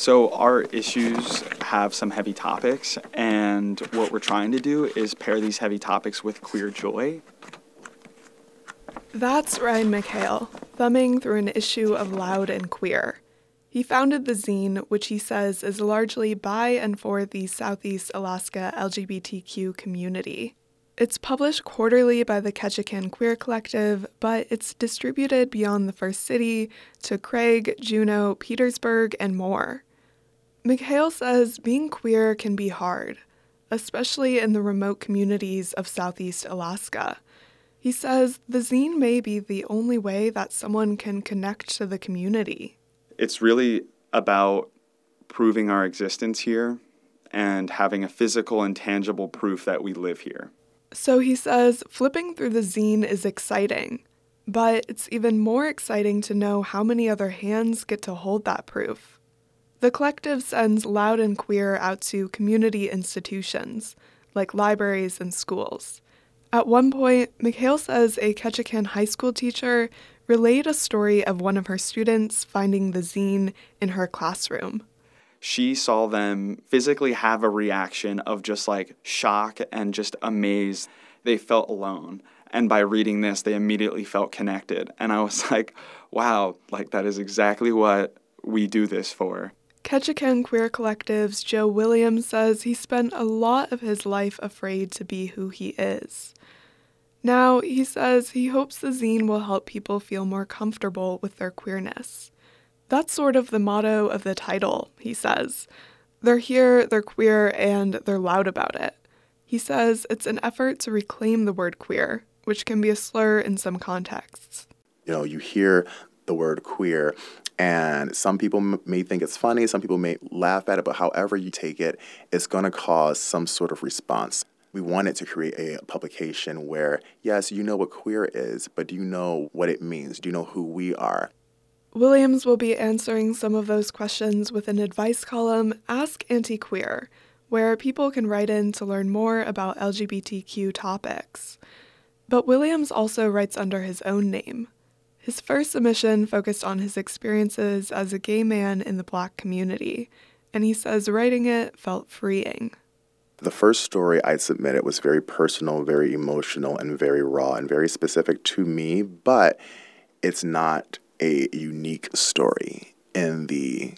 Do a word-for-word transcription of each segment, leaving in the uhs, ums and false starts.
So our issues have some heavy topics, and what we're trying to do is pair these heavy topics with queer joy. That's Ryan McHale, thumbing through an issue of Loud and Queer. He founded the zine, which he says is largely by and for the Southeast Alaska L G B T Q community. It's published quarterly by the Ketchikan Queer Collective, but it's distributed beyond the first city to Craig, Juneau, Petersburg, and more. McHale says being queer can be hard, especially in the remote communities of Southeast Alaska. He says the zine may be the only way that someone can connect to the community. It's really about proving our existence here and having a physical and tangible proof that we live here. So he says flipping through the zine is exciting, but it's even more exciting to know how many other hands get to hold that proof. The collective sends Loud and Queer out to community institutions, like libraries and schools. At one point, McHale says a Ketchikan high school teacher relayed a story of one of her students finding the zine in her classroom. She saw them physically have a reaction of just like shock and just amaze. They felt alone. And by reading this, they immediately felt connected. And I was like, wow, like that is exactly what we do this for. Ketchikan Queer Collective's Joe Williams says he spent a lot of his life afraid to be who he is. Now, he says he hopes the zine will help people feel more comfortable with their queerness. That's sort of the motto of the title, he says. They're here, they're queer, and they're loud about it. He says it's an effort to reclaim the word queer, which can be a slur in some contexts. You know, you hear the word queer, and some people m- may think it's funny, some people may laugh at it, but however you take it, it's going to cause some sort of response. We wanted to create a publication where, yes, you know what queer is, but do you know what it means? Do you know who we are? Williams will be answering some of those questions with an advice column, Ask Anti-Queer, where people can write in to learn more about L G B T Q topics. But Williams also writes under his own name. His first submission focused on his experiences as a gay man in the Black community, and he says writing it felt freeing. The first story I submitted was very personal, very emotional, and very raw, and very specific to me, but it's not a unique story in the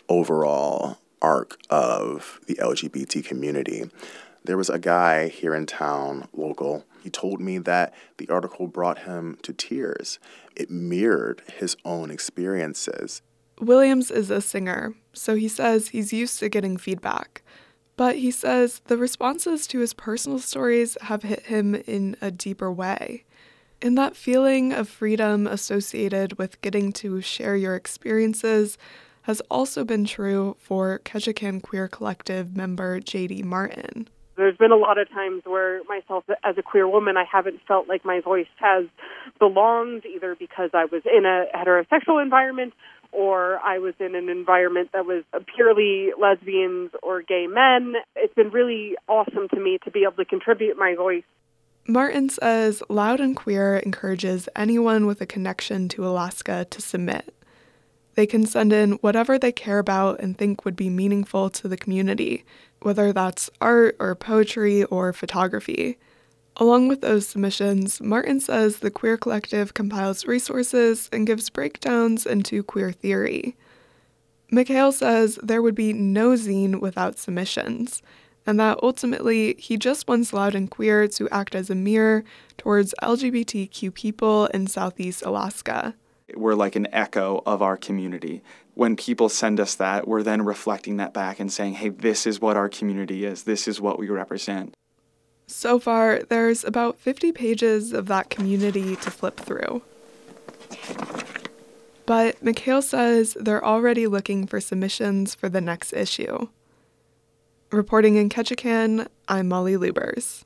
overall arc of the L G B T community. There was a guy here in town, local. He told me that the article brought him to tears. It mirrored his own experiences. Williams is a singer, so he says he's used to getting feedback. But he says the responses to his personal stories have hit him in a deeper way. And that feeling of freedom associated with getting to share your experiences has also been true for Ketchikan Queer Collective member J D Martin. There's been a lot of times where myself as a queer woman, I haven't felt like my voice has belonged, either because I was in a heterosexual environment or I was in an environment that was purely lesbians or gay men. It's been really awesome to me to be able to contribute my voice. Martin says Loud and Queer encourages anyone with a connection to Alaska to submit. They can send in whatever they care about and think would be meaningful to the community, whether that's art or poetry or photography. Along with those submissions, Martin says the Queer Collective compiles resources and gives breakdowns into queer theory. McHale says there would be no zine without submissions, and that ultimately he just wants Loud and Queer to act as a mirror towards L G B T Q people in Southeast Alaska. We're like an echo of our community. When people send us that, we're then reflecting that back and saying, hey, this is what our community is. This is what we represent. So far, there's about fifty pages of that community to flip through. But McHale says they're already looking for submissions for the next issue. Reporting in Ketchikan, I'm Molly Lubers.